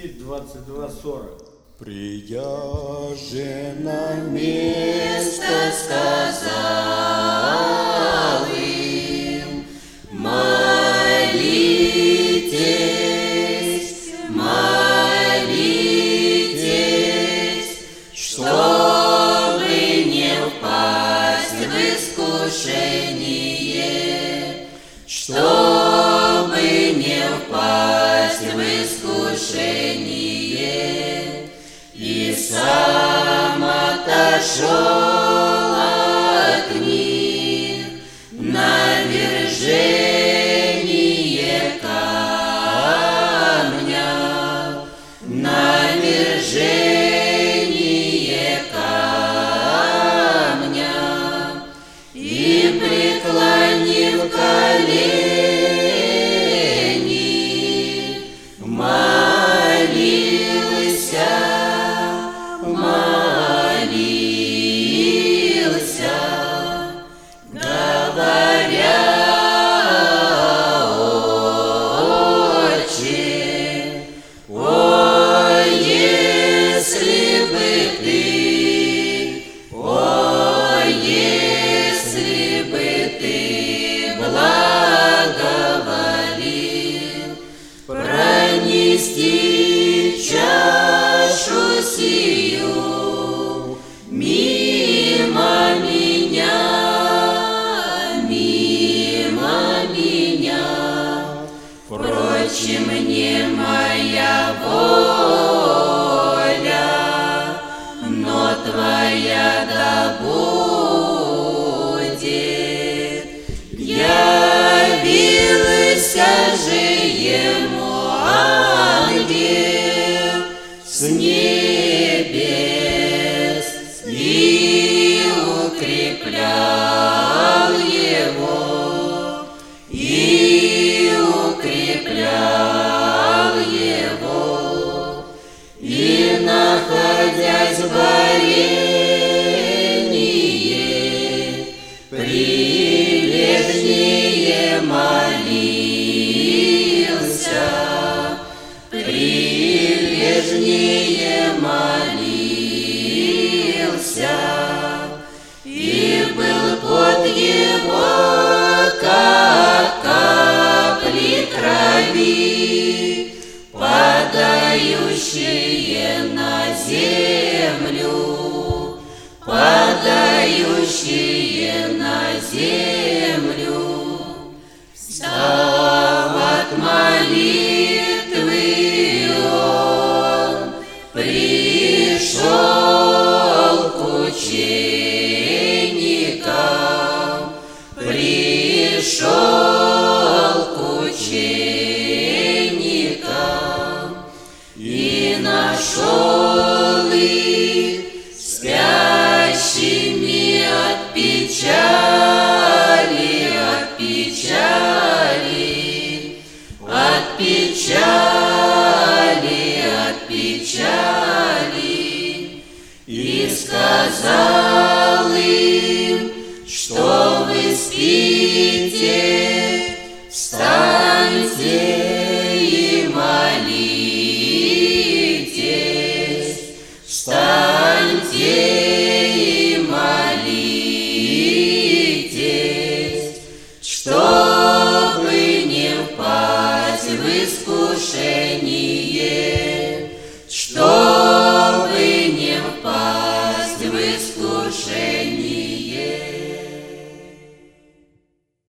Левит 22:40. Придя же на место, сказал им: молитесь, молитесь, чтобы не впасть в искушение, чтобы не впасть в искушение. И сам отошел от них на вержение камня, на вержение камня, и, преклонив колени, молился, говоря: Отче, о, если бы ты благоволил пронести чашу сию мимо меня, впрочем, не моя воля, но твоя да будет. Явился же ему ангел с небес и укреплял его, и, находясь в борении, прилежнее молился, и был пот его, как капли крови, падающие на землю, Встав от молитвы, он пришел к ученикам, и нашел их спящими от печали, и сказал им: что вы спите, встаньте и молитесь, чтобы не впасть в искушение.